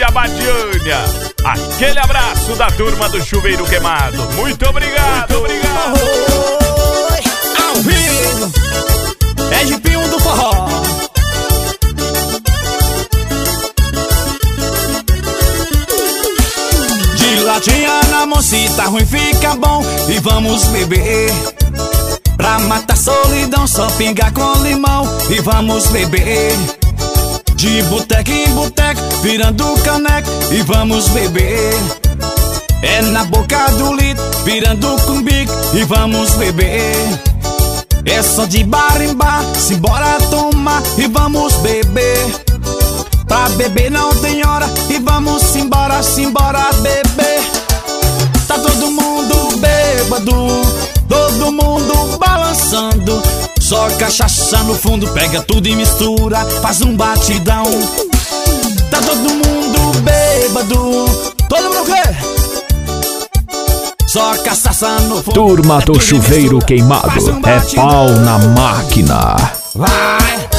Badiânia. Aquele abraço da turma do Chuveiro Queimado. Muito obrigado, muito obrigado. Oi, ao vivo, é Jipinho do forró. De latinha na mocita, ruim fica bom e vamos beber. Pra matar solidão, só pingar com limão e vamos beber. De boteco em boteco, virando caneco e vamos beber. É na boca do litro, virando com bico e vamos beber. É só de bar em bar, simbora tomar e vamos beber. Pra beber não tem hora e vamos embora, simbora beber. Tá todo mundo bêbado, todo mundo balançando. Só cachaça no fundo, pega tudo e mistura, faz um batidão. Tá todo mundo bêbado, todo mundo quê? Só cachaça no fundo. Turma do Chuveiro Queimado, é pau na máquina. Vai!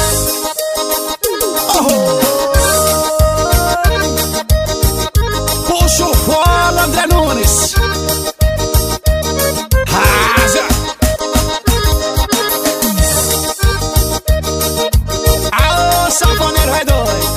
Puxa o fora, André Nunes. Raza! Alô, sanfoneiro é doido.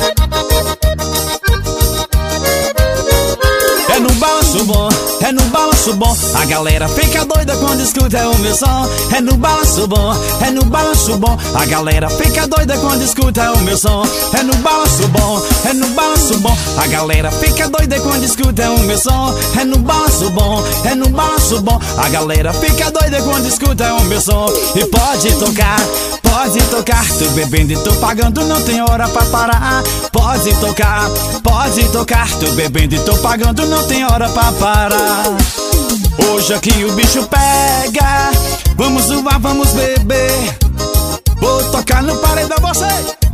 É no balanço bom, é no balanço bom. A galera fica doida quando escuta o meu som. É no balanço bom, é no balanço bom. A galera fica doida quando escuta o meu som. É no balanço bom, é no balanço bom. A galera fica doida quando escuta o meu som. É no balanço bom, é no balanço bom. A galera fica doida quando escuta o meu som. E pode tocar, tu bebendo e tô pagando, não tem hora pra parar. Pode tocar, tu bebendo e tô pagando, não tem hora pra parar. Hoje aqui o bicho pega, vamos zoar, vamos beber. Vou tocar no paredão você.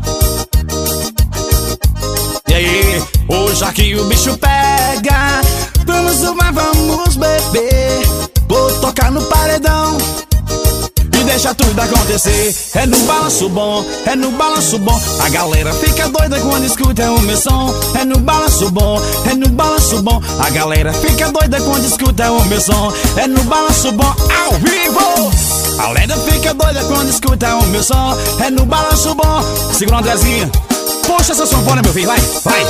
E aí, hoje aqui o bicho pega, vamos zoar, vamos beber. Vou tocar no paredão e deixa tudo acontecer. É no balanço bom, é no balanço bom. A galera fica doida quando escuta o meu som. É no balanço bom, é no balanço bom. A galera fica doida quando escuta o meu som. É no balanço bom, ao vivo. A galera fica doida quando escuta o meu som. É no balanço bom. Segura o Andrezinho, puxa essa sanfona, meu filho, vai, vai.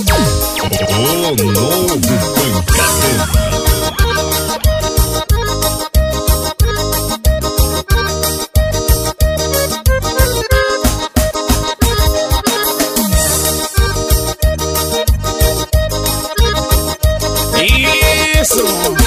O novo pancadão. Isso!